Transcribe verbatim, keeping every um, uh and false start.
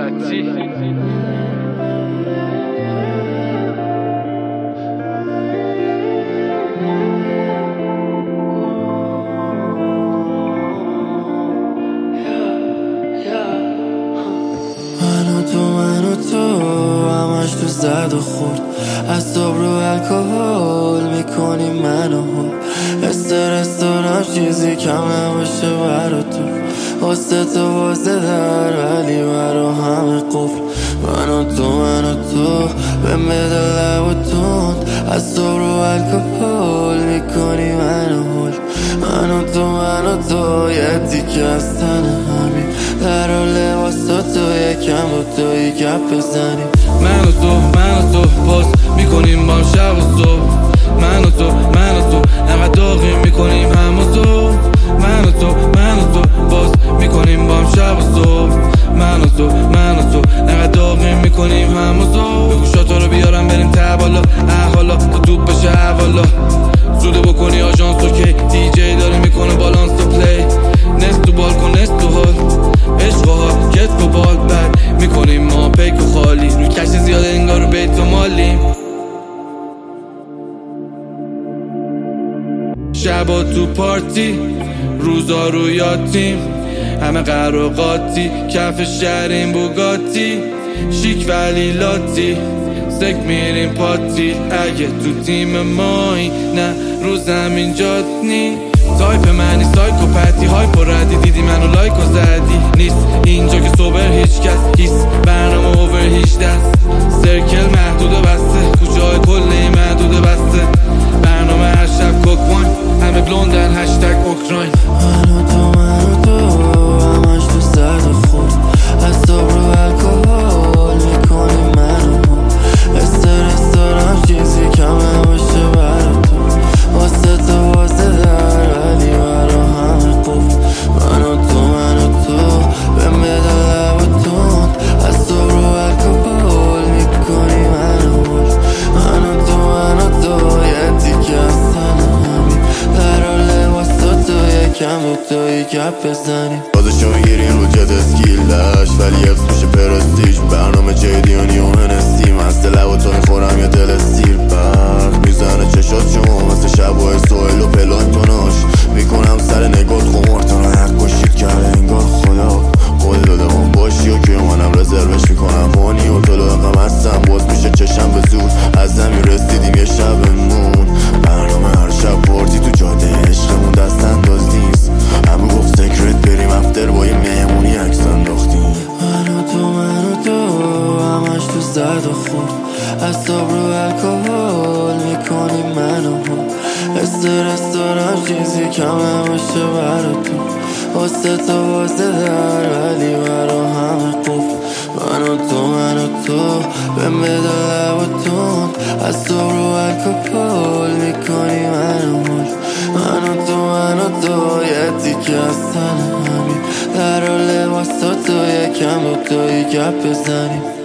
من و تو من و تو همش تو زد و خورد، از صبح رو الکل میکنی منو هول. استرس دارم چیزی کمه باشه برا تو، واسه تو واسه در ولی برا همه قفل. من و تو من و تو به مدل لب و تند، از صبح رو الکل میکنی منو هول. من و تو من و تو یه تیکه از تن همین، در و لباسا تو یکم با توی گپ بزنیم. من و تو من و تو باز میکنیم با شب و صبح. من و تو من و تو انقدر داغیم میکنیم هم و تو. من و تو من و تو باز میکنیم با شب و صبح. من و تو من و تو انقدر داغیم میکنیم هم و تو. بگو شاتا رو بیارم بریم ته بالا، احوالا تا توپ بشه احوالا. زوده بکنی آژانس رو که دی جی داره میکنه بالانس تو پلی. نست تو بالکن نست تو حال عشق و حال کتف و بال بد میکنیم ما پیک و خالی. روی کش زیاده انگار رو بیت و مالیم. شبا تو پارتی روزا رو یاتیم، همه قراقاتی کف شهرین بوگاتی. شیک ولی لاتی سک میریم پاتی. اگه تو تیم مایی نه رو زمین جات نی. تایپ منی سایکوپتی هایپ و ردی، دیدی منو لایک و زدی. نیست اینجا که صبر هیچ کس، هیس برنامه اوور هیچ دست. سرکل محدود و بسته، کوچه های کلی محدود و بسته. برنامه هر شب کوکوان، همه بلوندن هشتگ اوکراین. من و تو من و تو همش تو زد و خورد، از صبح رو الکل میکنی منو هول. استرس دارم چیزی کمه باشه برا تو، واسه تو واسه در ولی برا همه قفل. من و تو من و تو به مدل لب و تند، از صبح رو الکل میکنی منو هول. من و تو من و تو یه تیکه از تن همین، در و لباسا تو یکم با توی گپ بزنیم. بازشو میگیرین رو جد اسکیل داشت ولی حفظ میشه پرستیج. برنامه جیدیانی و هنستی، مسته لب و تو میخورم یه دل سیر. برق میزنه چشات شما مثل شبای سویل و پلایم کناش. میکنم سر نگات خمار تا حق باشید کرده انگار خدا قول داده من باشی و که منم رزروش میکنم هانی و طلوع غم هستم. باز میشه چشم به زور از زمین رسیدیم یه شبمون. برنامه هر شب پارتی تو جاده عشقمون دست انداز نیست. همه گفت سکرت بریم افتر با یه مهمونی عکس انداختیم. من و تو من و تو همش تو زد و خورد، از صبح رو الکل میکنی منو هول. استرس دارم چیزی کمه باشه برا تو، واسه تو واسه در ولی برا همه قفل. من و تو من و تو به مدل لب و تند، از صبح رو الکل میکنی منو هول. من و تو من و تو یه تیکه از تن همین، در و لباسا تو یکم با توی گپ بزنیم.